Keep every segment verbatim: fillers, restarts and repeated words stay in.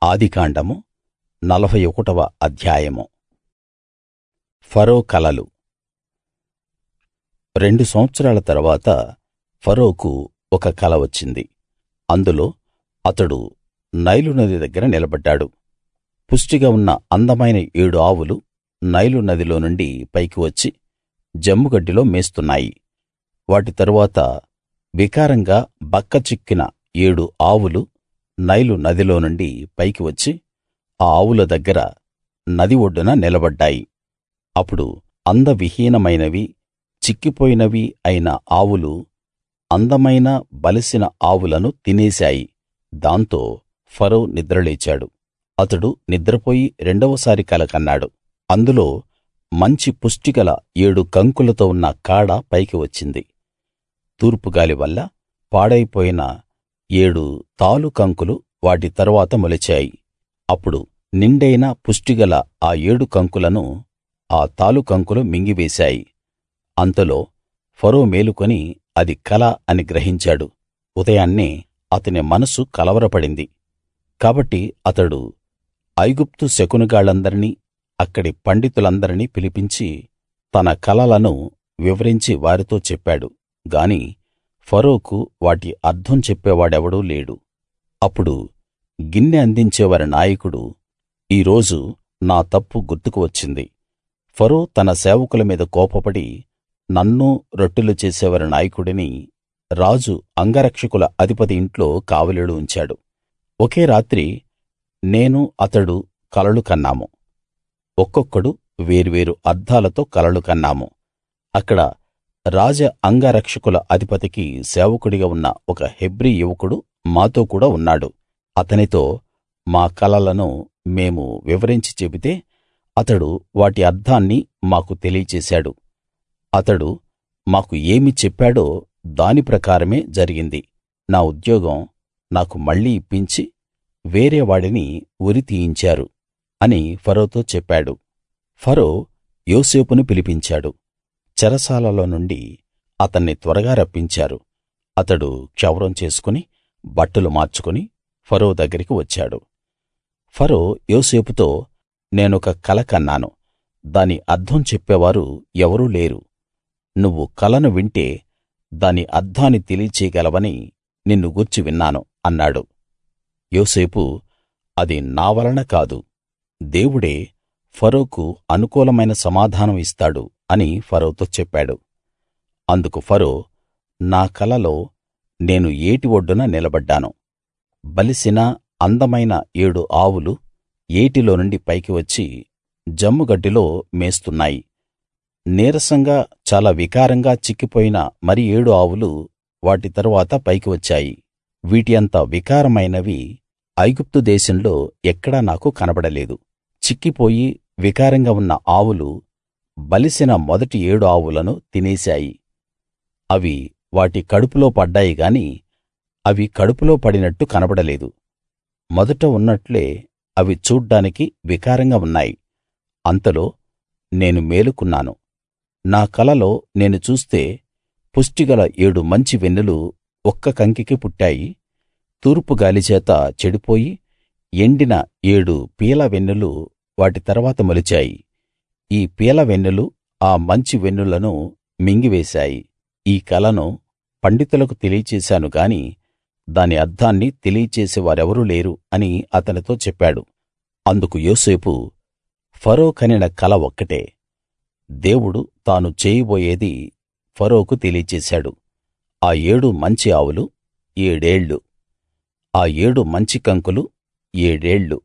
ఆదికాండము నలభై ఒకటవ అధ్యాయము. ఫరో కలలు. రెండు సంవత్సరాల తరువాత ఫరోకు ఒక కల వచ్చింది. అందులో అతడు నైలు నది దగ్గర నిలబడ్డాడు. పుష్టిగా ఉన్న అందమైన ఏడు ఆవులు నైలు నదిలో నుండి పైకి వచ్చి జమ్ముగడ్డిలో మేస్తున్నాయి. వాటి తరువాత వికారంగా బక్కచిక్కిన ఏడు ఆవులు నైలు నదిలో నుండి పైకి వచ్చి ఆ ఆవుల దగ్గర నది ఒడ్డున నిలబడ్డాయి. అప్పుడు అందవిహీనమైనవి, చిక్కిపోయినవి అయిన ఆవులు అందమైన బలిసిన ఆవులను తినేశాయి. దాంతో ఫరో నిద్రలేచాడు. అతడు నిద్రపోయి రెండవసారి కల కన్నాడు. అందులో మంచి పుష్టిగల ఏడు కంకులతో ఉన్న కాడ పైకి వచ్చింది. తూర్పుగాలి వల్ల పాడైపోయిన ఏడు తాలు కంకులు వాటి తరువాత మొలిచాయి. అప్పుడు నిండైన పుష్టిగల ఆ ఏడు కంకులను ఆ తాలు కంకులు మింగివేశాయి. అంతలో ఫరో మేలుకొని అది కల అని గ్రహించాడు. ఉదయాన్నే అతని మనసు కలవరపడింది. కాబట్టి అతడు ఐగుప్తు శకునగాళ్ళందరినీ, అక్కడి పండితులందరినీ పిలిపించి తన కలలను వివరించి వారితో చెప్పాడు గాని ఫరోకు వాటి అర్థం చెప్పేవాడెవడూ లేడు. అప్పుడు గిన్నె అందించేవారి నాయకుడు, ఈ రోజు నా తప్పు గుర్తుకు వచ్చింది. ఫరో తన సేవకుల మీద కోపపడి నన్నూ రొట్టెలు చేసేవారి నాయకుడిని రాజు అంగరక్షకుల అధిపతి ఇంట్లో కావలిలో ఉంచాడు. ఒకే రాత్రి నేను అతడు కలలు కన్నాము. ఒక్కొక్కడు వేర్వేరు అర్థాలతో కలలు కన్నాము. అక్కడ రాజ అంగరక్షకుల అధిపతికి సేవకుడిగా ఉన్న ఒక హెబ్రీ యువకుడు మాతో కూడా ఉన్నాడు. అతనితో మా కలలను మేము వివరించి చెబితే అతడు వాటి అర్థాన్ని మాకు తెలియచేశాడు. అతడు మాకు ఏమి చెప్పాడో దాని ప్రకారమే జరిగింది. నా ఉద్యోగం నాకు మళ్ళీ ఇప్పించి వేరే వాడిని ఉరి తీయించారు అని ఫరోతో చెప్పాడు. ఫరో యోసేపును పిలిపించాడు. చెరసాలలో నుండి అతన్ని త్వరగా రప్పించారు. అతడు క్షవరం చేసుకుని బట్టలు మార్చుకుని ఫరో దగ్గరికి వచ్చాడు. ఫరో యోసేపుతో, నేనొక కల కన్నాను. దాని అర్థం చెప్పేవారు ఎవరూ లేరు. నువ్వు కలను వింటే దాని అర్థాన్ని తెలియచేయగలవని నిన్ను గూర్చి విన్నాను అన్నాడు. యోసేపు, అది నా వలన కాదు, దేవుడే ఫరోకు అనుకూలమైన సమాధానం ఇస్తాడు అని ఫరోతో చెప్పాడు. అందుకు ఫరో, నా కలలో నేను ఏటి ఒడ్డున నిలబడ్డాను. బలిసిన అందమైన ఏడు ఆవులు ఏటిలో నుండి పైకి వచ్చి జమ్ముగడ్డిలో మేస్తున్నాయి. నీరసంగా చాలా వికారంగా చిక్కిపోయిన మరి ఏడు ఆవులు వాటి తరువాత పైకి వచ్చాయి. వీటి అంత వికారమైనవి ఐగుప్తు దేశంలో ఎక్కడా నాకు కనబడలేదు. చిక్కిపోయి వికారంగా ఉన్న ఆవులు బలిసిన మొదటి ఏడు ఆవులను తినేశాయి. అవి వాటి కడుపులో పడ్డాయి గాని అవి కడుపులో పడినట్టు కనబడలేదు. మొదట ఉన్నట్లే అవి చూడ్డానికి వికారంగా ఉన్నాయి. అంతలో నేను మేలుకున్నాను. నా కలలో నేను చూస్తే పుష్టిగల ఏడు మంచి వెన్నులు ఒక్క కంకికి పుట్టాయి. తూర్పు గాలిచేత చెడిపోయి ఎండిన ఏడు పీల వెన్నులు వాటి తరువాత మొలిచాయి. ఈ పీల వెన్నులు ఆ మంచి వెన్నులను మింగివేశాయి. ఈ కలను పండితులకు తెలియచేశాను గాని దాని అర్థాన్ని తెలియచేసే వారెవరూ లేరు అని అతనితో చెప్పాడు. అందుకు యోసేపు, ఫరో కనిన కల ఒక్కటే. దేవుడు తాను చేయబోయేది ఫరోకు తెలియచేశాడు. ఆ ఏడు మంచి ఆవులు ఏడేళ్ళు, ఆ ఏడు మంచి కంకులు ఏడేళ్ళు.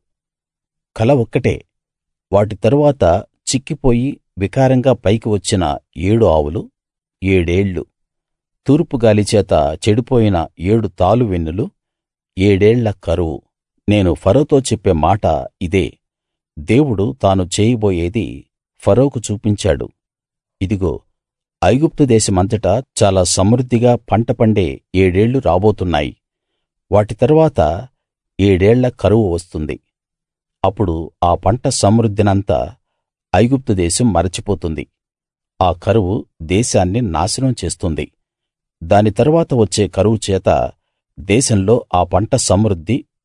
కల ఒక్కటే. వాటి తరువాత చిక్కిపోయి వికారంగా పైకి వచ్చిన ఏడు ఆవులు ఏడేళ్ళు. తూర్పు గాలిచేత చెడిపోయిన ఏడు తాలు వెన్నులు ఏడేళ్ల కరువు. నేను ఫరోతో చెప్పే మాట ఇదే. దేవుడు తాను చేయబోయేది ఫరోకు చూపించాడు. ఇదిగో, ఐగుప్తు దేశమంతటా చాలా సమృద్ధిగా పంట పండే ఏడేళ్ళు రాబోతున్నాయి. వాటి తరువాత ఏడేళ్ల కరువు వస్తుంది. అప్పుడు ఆ పంట సమృద్ధినంతా ఐగుప్తు దేశం మరచిపోతుంది. ఆ కరువు దేశాన్ని నాశనం చేస్తుంది. దాని తరువాత వచ్చే కరువు చేత దేశంలో ఆ పంట సమృద్ధి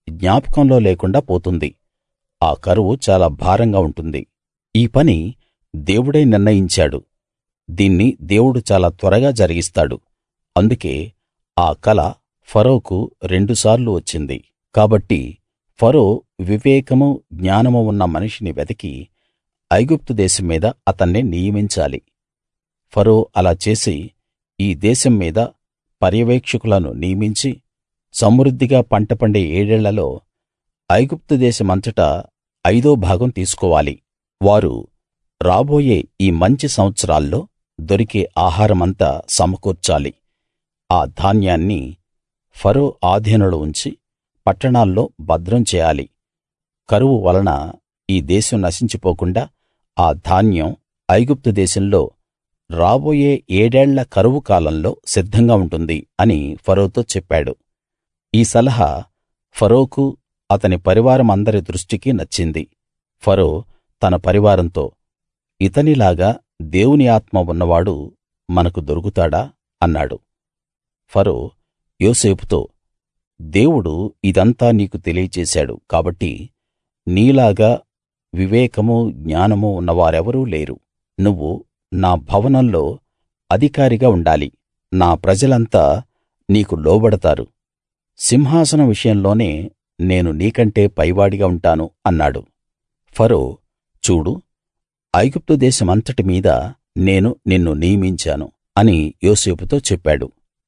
జ్ఞాపకంలో లేకుండా పోతుంది. ఆ కరువు చాలా భారంగా ఉంటుంది. ఈ పని దేవుడే నిర్ణయించాడు. దీన్ని దేవుడు చాలా త్వరగా జరిగిస్తాడు. అందుకే ఆ కల ఫరోకు రెండుసార్లు వచ్చింది. కాబట్టి ఫరో వివేకము, జ్ఞానము ఉన్న మనిషిని వెతికి ఐగుప్తు దేశం మీద అతన్ని నియమించాలి. ఫరో అలా చేసి ఈ దేశం మీద పర్యవేక్షకులను నియమించి సమృద్ధిగా పంట పండే ఏడేళ్లలో ఐగుప్తు దేశమంతటా ఐదో భాగం తీసుకోవాలి. వారు రాబోయే ఈ మంచి సంవత్సరాల్లో దొరికే ఆహారమంతా సమకూర్చాలి. ఆ ధాన్యాన్ని ఫరో ఆధీనంలో ఉంచి పట్టణాల్లో భద్రం చేయాలి. కరువు వలన ఈ దేశం నశించిపోకుండా ఆ ధాన్యం ఐగుప్తు దేశంలో రాబోయే ఏడేళ్ల కరువు కాలంలో సిద్ధంగా ఉంటుంది అని ఫరోతో చెప్పాడు. ఈ సలహా ఫరోకు, అతని పరివారమందరి దృష్టికి నచ్చింది. ఫరో తన పరివారంతో, ఇతనిలాగా దేవుని ఆత్మ ఉన్నవాడు మనకు దొరుకుతాడా అన్నాడు. ఫరో యోసేపుతో, దేవుడు ఇదంతా నీకు తెలియచేశాడు కాబట్టి నీలాగా వివేకమూ జ్ఞానమూ ఉన్నవారెవరూ లేరు. నువ్వు నా భవనంలో అధికారిగా ఉండాలి. నా ప్రజలంతా నీకు లోబడతారు. సింహాసనం విషయంలోనే నేను నీకంటే పైవాడిగా ఉంటాను అన్నాడు. ఫరో, చూడు, ఐగుప్తు దేశమంతటి మీద నేను నిన్ను నియమించాను అని యోసేపుతో చెప్పాడు.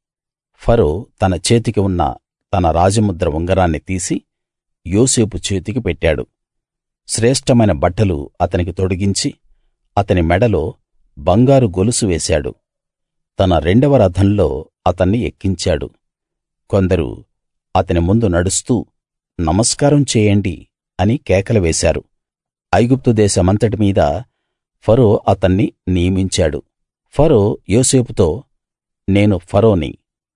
ఫరో తన చేతికి ఉన్న తన రాజముద్ర ఉంగరాన్ని తీసి యోసేపు చేతికి పెట్టాడు. శ్రేష్ఠమైన బట్టలు అతనికి తొడిగించి అతని మెడలో బంగారు గొలుసు వేశాడు. తన రెండవ రథంలో అతన్ని ఎక్కించాడు. కొందరు అతని ముందు నడుస్తూ నమస్కారం చేయండి అని కేకలు వేశారు. ఐగుప్తు దేశమంతటి మీద ఫరో అతన్ని నియమించాడు. ఫరో యోసేపుతో, నేను ఫరోని.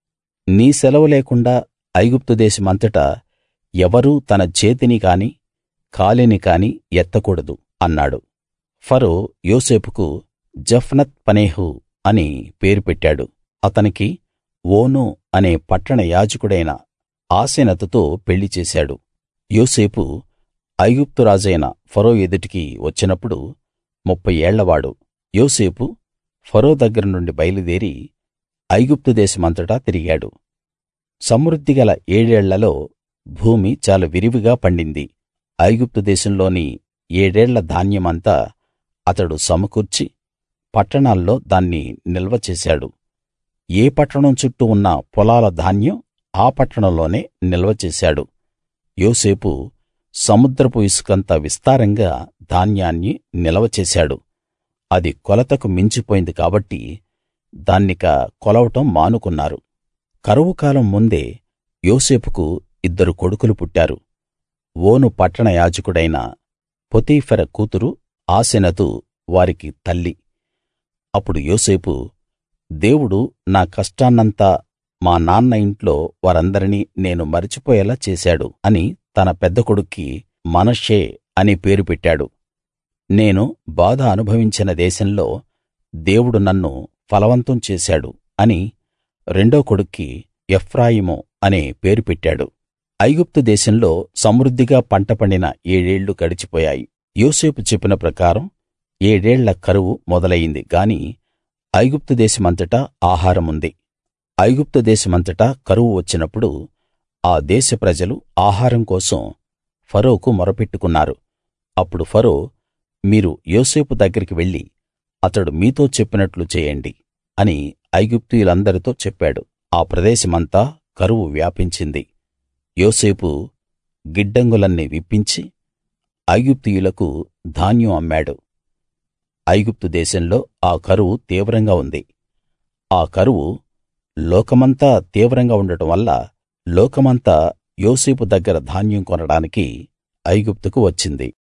నీ సెలవు లేకుండా ఐగుప్తు దేశమంతటా ఎవరూ తన చేతిని కాని కాలిని కాని ఎత్తకూడదు అన్నాడు. ఫరో యోసేపుకు జఫ్నత్ పనేహు అని పేరు పెట్టాడు. అతనికి ఓను అనే పట్టణ యాజకుడైన ఆసెనతుతో పెళ్లి చేశాడు. యోసేపు ఐగుప్తు రాజైన ఫరో ఎదుటికి వచ్చినప్పుడు ముప్ఫై ఏళ్లవాడు. యోసేపు ఫరో దగ్గర నుండి బయలుదేరి ఐగుప్తు దేశమంతటా తిరిగాడు. సమృద్ధి గల ఏడేళ్లలో భూమి చాలా విరివిగా పండింది. ఐగుప్తు దేశంలోని ఏడేళ్ల ధాన్యమంతా అతడు సమకూర్చి పట్టణాల్లో దాన్ని నిల్వ చేశాడు. ఏ పట్టణం చుట్టూ ఉన్న పొలాల ధాన్యం ఆ పట్టణంలోనే నిల్వ చేశాడు. యోసేపు సముద్రపు ఇసుకంత విస్తారంగా ధాన్యాన్ని నిల్వ చేశాడు. అది కొలతకు మించిపోయింది కాబట్టి దాన్నిక కొలవటం మానుకున్నారు. కరువు కాలం ముందే యోసేపుకు ఇద్దరు కొడుకులు పుట్టారు. ఓను పట్టణ యాజకుడైన పొతీఫెర కూతురు ఆసెనతు వారికి తల్లి. అప్పుడు యోసేపు, దేవుడు నా కష్టాన్నంతా మా నాన్న ఇంట్లో వారందరినీ నేను మరిచిపోయేలా చేశాడు అని తన పెద్ద కొడుక్కి మనష్షే అని పేరు పెట్టాడు. నేను బాధ అనుభవించిన దేశంలో దేవుడు నన్ను ఫలవంతం చేశాడు అని రెండో కొడుక్కి ఎఫ్రాయిము అనే పేరు పెట్టాడు. ఐగుప్తు దేశంలో సమృద్ధిగా పంట పండిన ఏడేళ్లు గడిచిపోయాయి. యోసేపు చెప్పిన ప్రకారం ఏడేళ్ల కరువు మొదలయింది గాని ఐగుప్తు దేశమంతటా ఆహారముంది. ఐగుప్తు దేశమంతటా కరువు వచ్చినప్పుడు ఆ దేశ ప్రజలు ఆహారం కోసం ఫరోకు మొరపెట్టుకున్నారు. అప్పుడు ఫరో, మీరు యోసేపు దగ్గరికి వెళ్లి అతడు మీతో చెప్పినట్లు చేయండి అని ఐగుప్తీయులందరితో చెప్పాడు. ఆ ప్రదేశమంతా కరువు వ్యాపించింది. యోసేపు గిడ్డంగులన్నీ విప్పించి ఐగుప్తీయులకు ధాన్యం అమ్మాడు. ఐగుప్తు దేశంలో ఆ కరువు తీవ్రంగా ఉంది. ఆ కరువు లోకమంతా తీవ్రంగా ఉండటం వల్ల లోకమంతా యోసేపు దగ్గర ధాన్యం కొనడానికి ఐగుప్తుకు వచ్చింది.